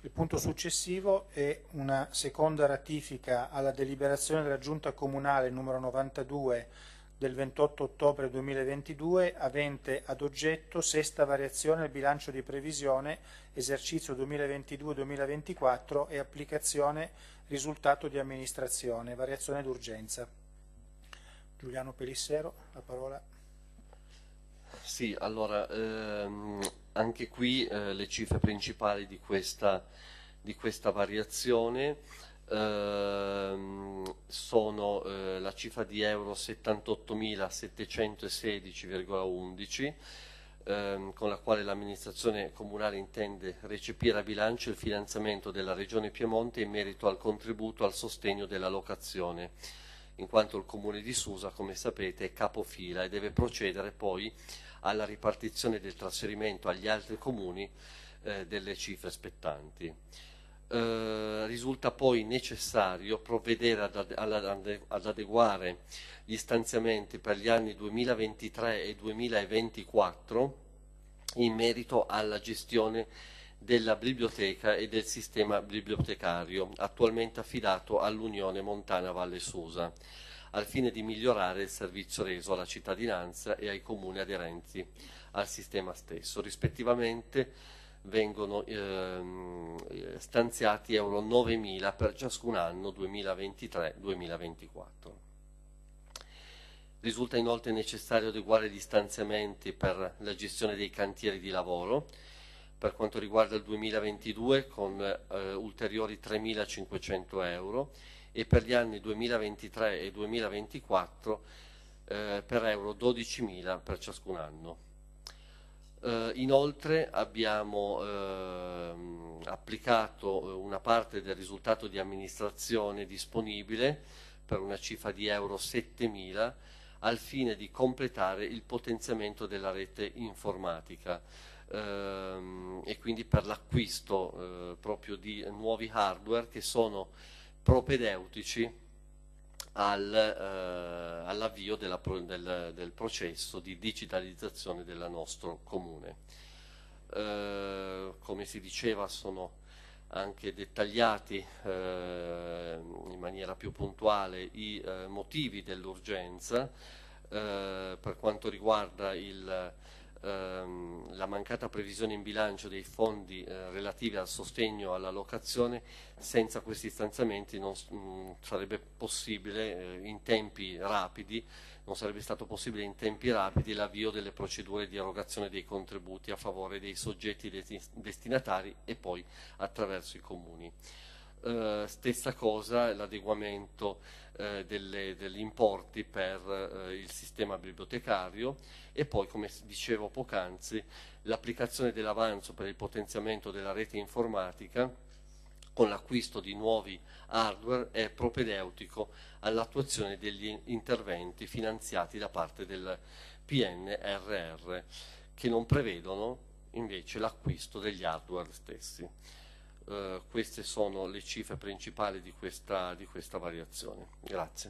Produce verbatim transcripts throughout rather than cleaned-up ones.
Il punto successivo è una seconda ratifica alla deliberazione della Giunta Comunale numero novantadue del ventotto ottobre duemilaventidue, avente ad oggetto sesta variazione del bilancio di previsione esercizio duemilaventidue duemilaventiquattro e applicazione risultato di amministrazione, variazione d'urgenza. Giuliano Pelissero, la parola. Sì, allora, ehm, anche qui eh, le cifre principali di questa, di questa variazione ehm, sono eh, la cifra di euro settantottomilasettecentosedici virgola undici, ehm, con la quale l'amministrazione comunale intende recepire a bilancio il finanziamento della Regione Piemonte in merito al contributo al sostegno della locazione, in quanto il Comune di Susa, come sapete, è capofila e deve procedere poi alla ripartizione del trasferimento agli altri comuni eh, delle cifre spettanti. Eh, risulta poi necessario provvedere ad, ad, ad adeguare gli stanziamenti per gli anni duemilaventitré e duemilaventiquattro in merito alla gestione della biblioteca e del sistema bibliotecario attualmente affidato all'Unione Montana Valle Susa, al fine di migliorare il servizio reso alla cittadinanza e ai comuni aderenti al sistema stesso. Rispettivamente vengono ehm, stanziati euro novemila per ciascun anno duemilaventitré duemilaventiquattro. Risulta inoltre necessario adeguare gli stanziamenti per la gestione dei cantieri di lavoro, per quanto riguarda il duemilaventidue con eh, ulteriori tremilacinquecento euro e per gli anni duemilaventitré e duemilaventiquattro eh, per euro dodicimila per ciascun anno. Eh, inoltre abbiamo eh, applicato una parte del risultato di amministrazione disponibile per una cifra di euro settemila al fine di completare il potenziamento della rete informatica ehm, e quindi per l'acquisto eh, proprio di nuovi hardware che sono propedeutici al, eh, all'avvio della, del, del processo di digitalizzazione del nostro comune. Eh, come si diceva, sono anche dettagliati eh, in maniera più puntuale i eh, motivi dell'urgenza eh, per quanto riguarda il ehm, la mancata previsione in bilancio dei fondi eh, relativi al sostegno alla locazione. Senza questi stanziamenti non mh, sarebbe possibile eh, in tempi rapidi non sarebbe stato possibile in tempi rapidi l'avvio delle procedure di erogazione dei contributi a favore dei soggetti destinatari e poi attraverso i comuni. Uh, stessa cosa l'adeguamento uh, degli importi per uh, il sistema bibliotecario e poi, come dicevo poc'anzi, l'applicazione dell'avanzo per il potenziamento della rete informatica con l'acquisto di nuovi hardware è propedeutico all'attuazione degli interventi finanziati da parte del P N R R che non prevedono invece l'acquisto degli hardware stessi. Uh, queste sono le cifre principali di questa, di questa variazione. Grazie.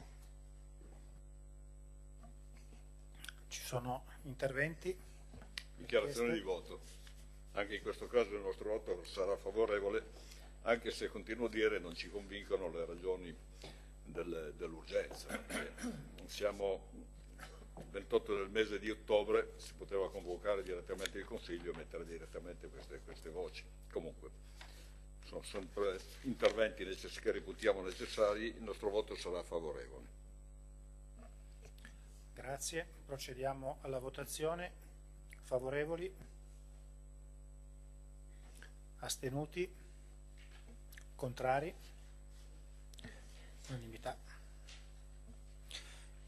Ci sono interventi? Dichiarazione di voto. Anche in questo caso il nostro voto sarà favorevole, anche se continuo a dire non ci convincono le ragioni del, dell'urgenza. Siamo il ventotto del mese di ottobre, si poteva convocare direttamente il Consiglio e mettere direttamente queste, queste voci. Comunque sono sempre interventi che reputiamo necessari, il nostro voto sarà favorevole. Grazie, procediamo alla votazione. Favorevoli? Astenuti? Contrari? Unanimità.